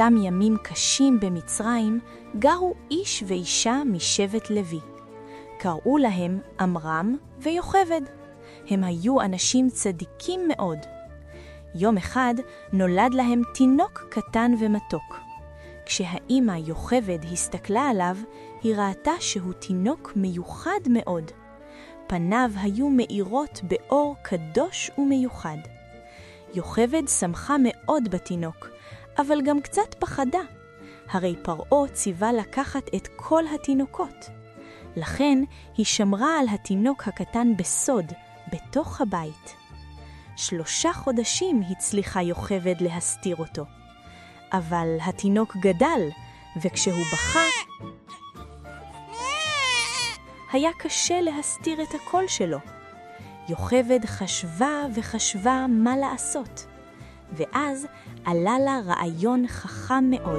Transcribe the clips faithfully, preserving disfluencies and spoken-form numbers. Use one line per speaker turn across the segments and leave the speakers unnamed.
באותם ימים קשים במצרים גרו איש ואישה משבט לוי. קראו להם עמרם ויוכבד. הם היו אנשים צדיקים מאוד. יום אחד נולד להם תינוק קטן ומתוק. כשהאימא יוכבד הסתכלה עליו, היא ראתה שהוא תינוק מיוחד מאוד. פניו היו מאירות באור קדוש ומיוחד. יוכבד שמחה מאוד בתינוק, אבל גם קצת פחדה. הרי פרעה ציווה לקחת את כל התינוקות. לכן היא שמרה על התינוק הקטן בסוד, בתוך הבית. שלושה חודשים הצליחה יוכבד להסתיר אותו. אבל התינוק גדל, וכשהוא בכה, היה קשה להסתיר את הקול שלו. יוכבד חשבה וחשבה מה לעשות, ואז עלה לה רעיון חכם מאוד.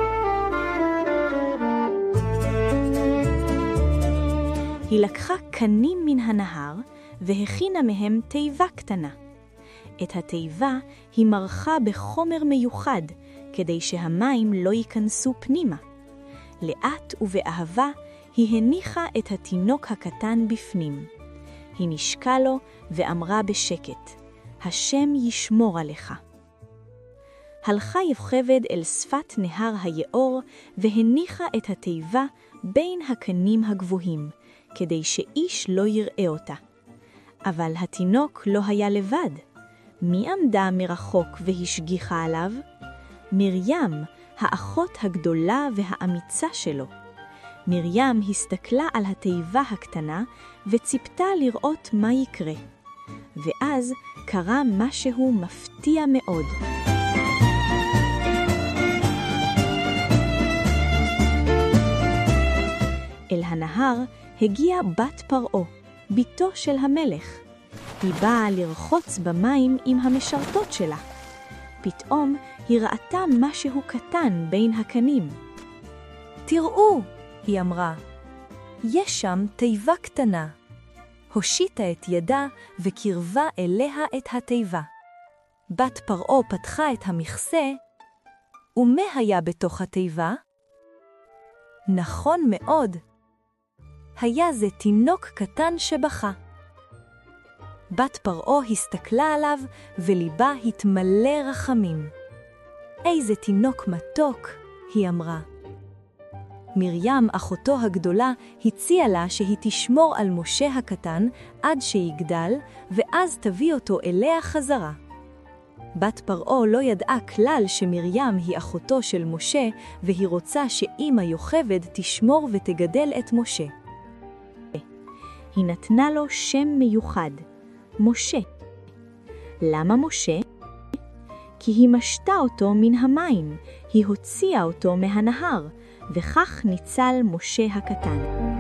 היא לקחה קנים מן הנהר והכינה מהם תיבה קטנה. את התיבה היא מרחה בחומר מיוחד כדי שהמים לא ייכנסו פנימה. לאט ובאהבה היא הניחה את התינוק הקטן בפנים. היא נשקה לו ואמרה בשקט, השם ישמור עליך. הלכה יוכבד אל שפת נהר היאור והניחה את התיבה בין הקנים הגבוהים, כדי שאיש לא יראה אותה. אבל התינוק לא היה לבד. מי עמדה מרחוק והשגיחה עליו? מרים, האחות הגדולה והאמיצה שלו. מרים הסתכלה על התיבה הקטנה וציפתה לראות מה יקרה. ואז קרה משהו מפתיע מאוד. אל הנהר הגיעה בת פרעה, ביתו של המלך. היא באה לרחוץ במים עם המשרתות שלה. פתאום היא ראתה משהו קטן בין הקנים. תראו, היא אמרה, יש שם תיבה קטנה. הושיטה את ידה וקרבה אליה את התיבה. בת פרעה פתחה את המכסה, ומה היה בתוך התיבה? נכון מאוד. היה זה תינוק קטן שבכה. בת פרעה הסתכלה עליו וליבה התמלא רחמים. איזה תינוק מתוק, היא אמרה. מרים, אחותו הגדולה, הציעה לה שהיא תשמור על משה הקטן עד שיגדל, ואז תביא אותו אליה חזרה. בת פרעה לא ידעה כלל שמרים היא אחותו של משה, והיא רוצה שאמא יוכבד תשמור ותגדל את משה. היא נתנה לו שם מיוחד, משה. למה משה? כי היא משתה אותו מן המים, היא הוציאה אותו מהנהר, וכך ניצל משה הקטן.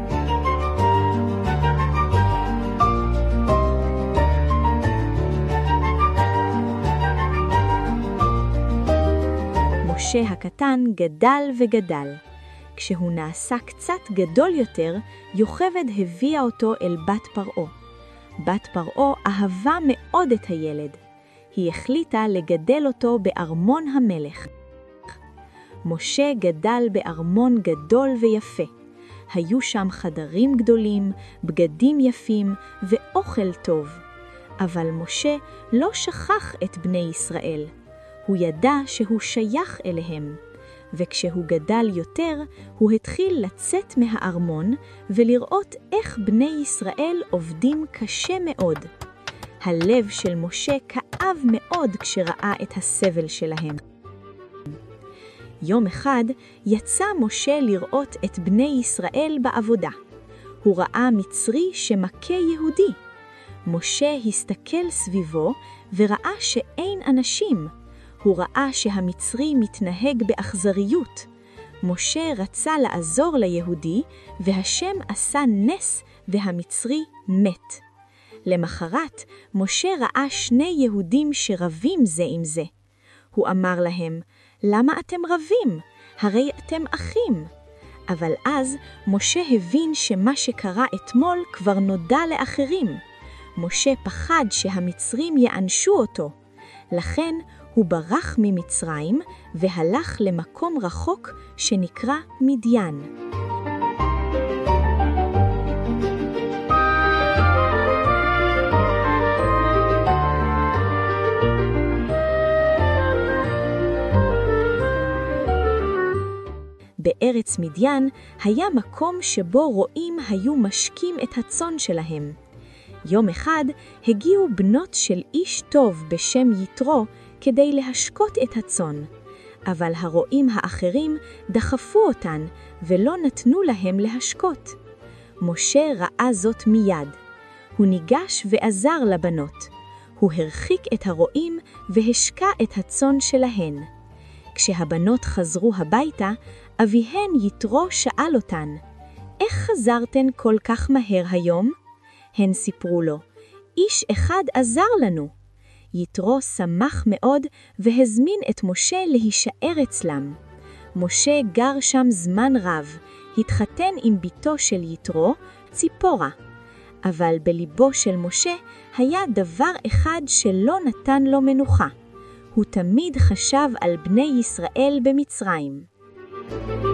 משה הקטן גדל וגדל. כשהוא נעשה קצת גדול יותר, יוכבד הביאה אותו אל בת פרעה. בת פרעה אהבה מאוד את הילד. היא החליטה לגדל אותו בארמון המלך. משה גדל בארמון גדול ויפה. היו שם חדרים גדולים, בגדים יפים ואוכל טוב. אבל משה לא שכח את בני ישראל. הוא ידע שהוא שייך אליהם. וכשהוא גדל יותר, הוא התחיל לצאת מהארמון ולראות איך בני ישראל עובדים קשה מאוד. הלב של משה כאב מאוד כשראה את הסבל שלהם. יום אחד יצא משה לראות את בני ישראל בעבודה. הוא ראה מצרי שמכה יהודי. משה הסתכל סביבו וראה שאין אנשים. הוא ראה שהמצרי מתנהג באכזריות. משה רצה לעזור ליהודי, והשם עשה נס והמצרי מת. למחרת, משה ראה שני יהודים שרבים זה עם זה. הוא אמר להם, למה אתם רבים? הרי אתם אחים. אבל אז משה הבין שמה שקרה אתמול כבר נודע לאחרים. משה פחד שהמצרים יענשו אותו. לכן הוא ברח ממצרים והלך למקום רחוק שנקרא מדיין. בארץ מדיין היה מקום שבו רועים היו משקים את הצאן שלהם. יום אחד הגיעו בנות של איש טוב בשם יתרו כדי להשקות את הצאן, אבל הרועים האחרים דחפו אותן ולא נתנו להם להשקות. משה ראה זאת מיד. הוא ניגש ועזר לבנות. הוא הרחיק את הרועים והשקע את הצאן שלהן. כשהבנות חזרו הביתה, אביהן יתרו שאל אותן, איך חזרתן כל כך מהר היום? הן סיפרו לו, איש אחד עזר לנו. יתרו שמח מאוד והזמין את משה להישאר אצלם. משה גר שם זמן רב, התחתן עם ביתו של יתרו, ציפורה. אבל בליבו של משה היה דבר אחד שלא נתן לו מנוחה. הוא תמיד חשב על בני ישראל במצרים.